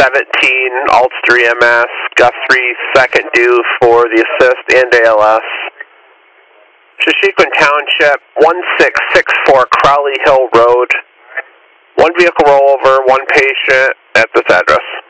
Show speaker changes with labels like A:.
A: 17, Alts 3 MS, Gus 3 second due for the assist and ALS. Shashequin Township, 1664 Crowley Hill Road. One vehicle rollover, one patient at this address.